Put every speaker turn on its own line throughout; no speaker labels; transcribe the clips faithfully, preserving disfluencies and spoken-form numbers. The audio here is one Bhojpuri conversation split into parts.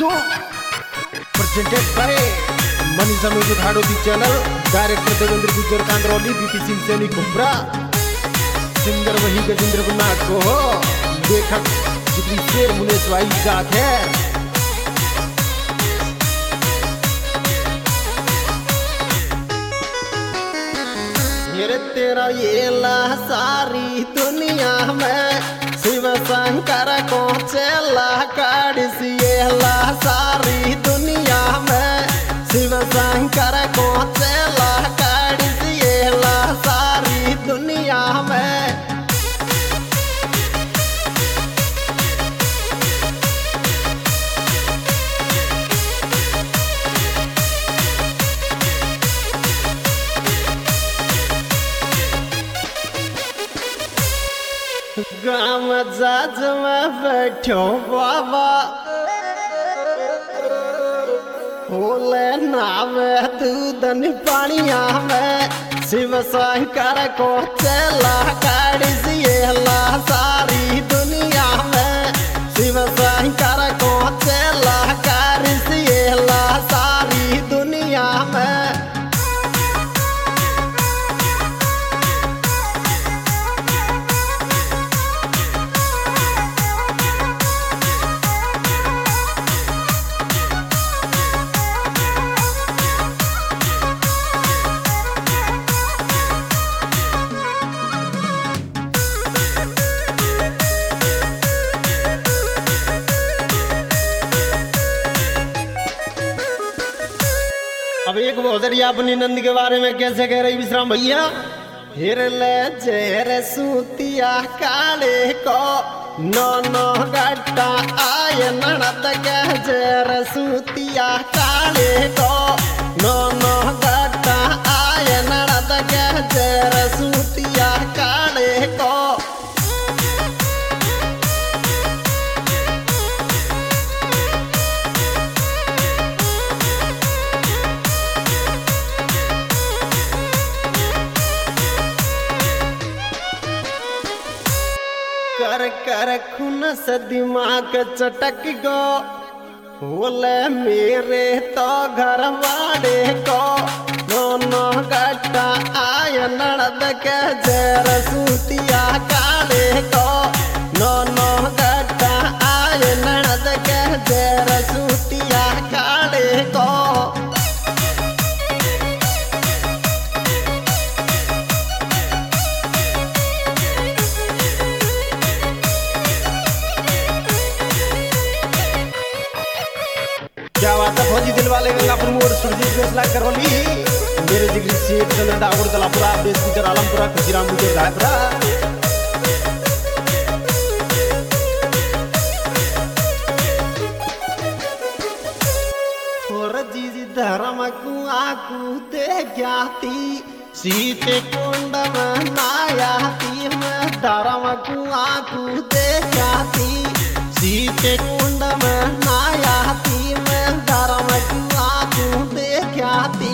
episode presented by Manisha Music Hadoti channel, director Devendra Gujjar Kandroli, B P Singh Seni Kumbra, singer वही गजेंद्र गुन्नाथ को हो, लेखक जिगरी शेर मुनेश भाई जात है। मेरे तेरा ये ला सारी दुनिया में शिव शंकर को चला काढ़ ये ला सारी दुनिया में शिव शंकर को चला काढ़ ये ला सारी दुनिया में। गाँव जाज में बैठो बाबा होले नावे दूधन पानिया में शिव शंकर को चला काढ़ ये ला सारी दुनिया में शिव शंकर को चला काढ़ ये ला सारी दुनिया में। अब एक बहुदरिया अपनी नंद के बारे में कैसे कह रही विश्राम भैया। हिरले जेर सूतिया काले को नो नो गट्टा आय ननद के जेर सूतिया काले को नो नो गट्टा आय ननद के जेर सूतिया काले को। कर कर खून से दिमाग चटक गो बोले मेरे तो घर वाले को दोनों गट्टा आय ननद के जेर सूतिया काले को दोनों गट्टा आय ननद के जेर सूतिया काले को। क्या बात है फौजी दिल वाले गंगापुर मोड़ सुरजीत फैसला करवली मेरे जिगरी शेख चंद्र डागुर तलापुरा बेस गुजर आलमपुरा खुशीराम गुजर रायपुरा। और जी धर्म को आकू दे ज्ञाती सीते कुंड में नायाती में धर्म को आकू दे ज्ञाती सीते कुंड में नायाती में धर्म को आकू दे ज्ञाती।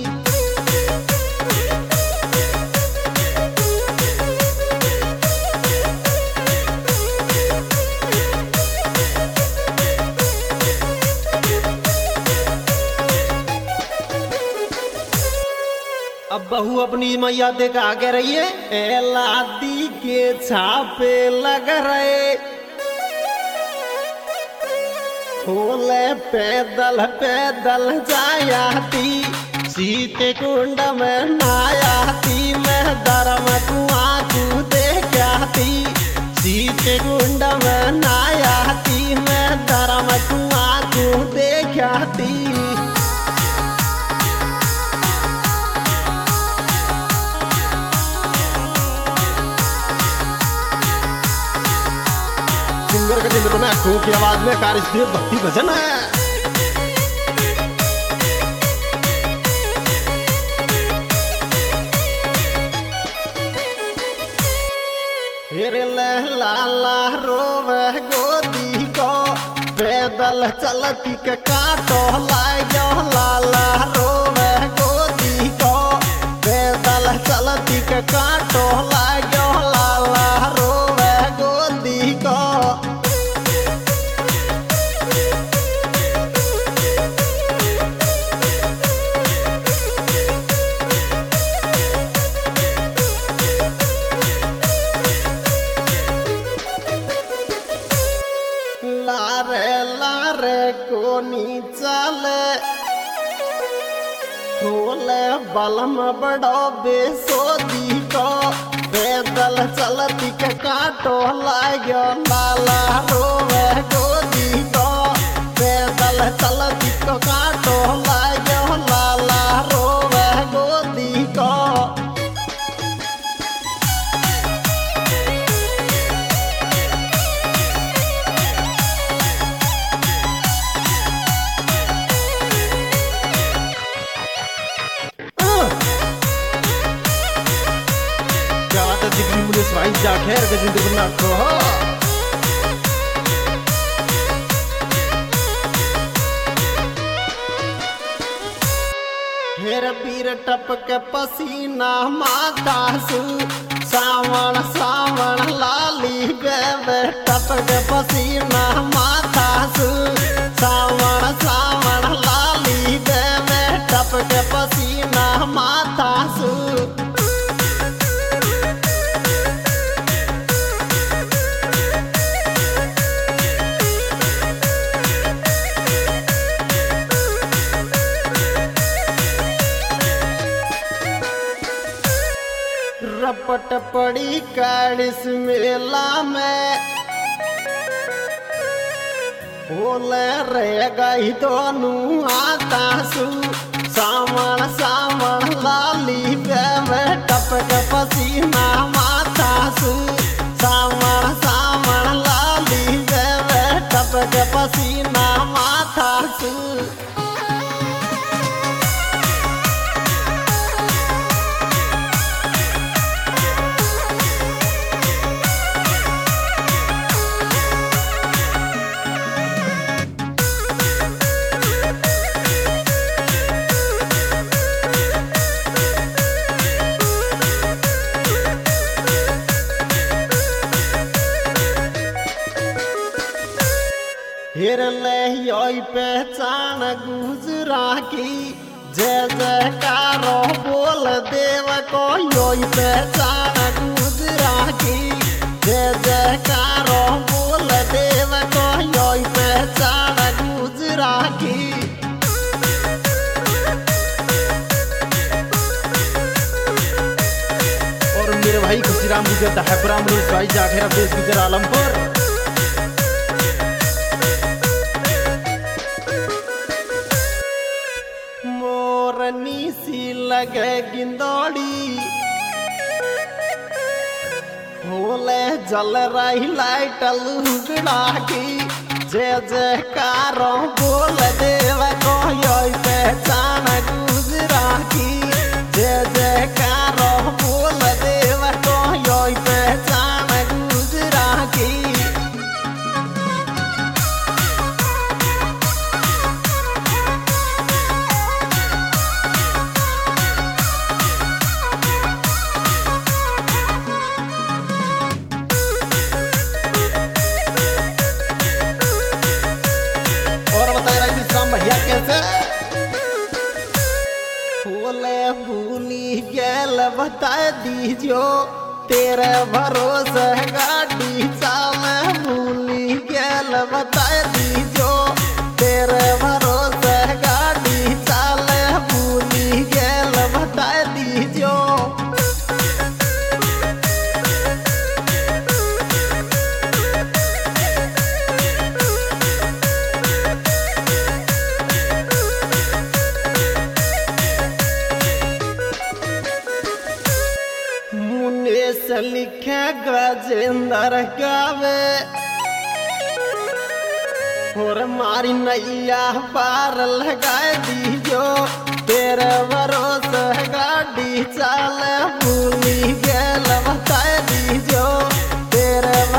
अब बहू अपनी मैया देखा कह रही है ए लादी के छापे लग रहे खोले पैदल पैदल जायाती सीते कुंड में नायाती में धर्म को आकू देखती सीते कुंड में नायाती में धर्म को आकू देखती। सिंगर गजेंद्र में आंखों की आवाज में कार्यदेव भक्ति भजन है। हेरे लाला रोवे गोदी को पैदल चलती के काटो लायो लाला रोवे गोदी को पैदल चलती के काटो लायो लाला रोवे गोदी को। को नी चले खोले बलम बड़ो बेसोदी को पैदल चलती के काटो लागो लाला रोवे गोदी को पैदल चलती को काटो लागो लाला रोवे गोदी को मुझे स्वाइन जा खैर गजिंद्र बना को हेर पीर टपक पसीना माता सु सावण सावण लाली बेबे टपक पसीना माता सु सावण सावण लाली बेबे टपक पसीना माता सु रपट पड़ी काड़िस मेला में बोले रे गई दोनों आता सु सावण सावण लाली बेबे टपक पसीना माता सु सावण सावण लाली बेबे टपक पसीना माता सु हिर ले योई पहचान गुजरा की जय जयकारो बोल देव को योई पहचान गुजरा की जय जयकारो बोल देव को योई पहचान गुजरा की और मेरे भाई खुशीराम गुजर दहापुरा मुझे भाई जाखेर देश गुजर आलमपुर सी लगे गिंदोड़ी होले जल रही लाइट लुगड़ा की जय जयकारो बोल देव को योई पहचान गुजरा की जय जयकारो बोल देव को योई पहचान गुजरा की भैया कैसे बोले भूली गेल बता दीजियो तेरे भरोसे गाड़ी चाल भूली गेल बता दीजियो तेरे भरोसे गाड़ी चाल भूली गेल बता दीजियो से लिखे गजेंद्र गावे और मारी नैया पार लगा दीजो तेरे भरोसे गाड़ी चाल भूली गेल बता दीजो तेरे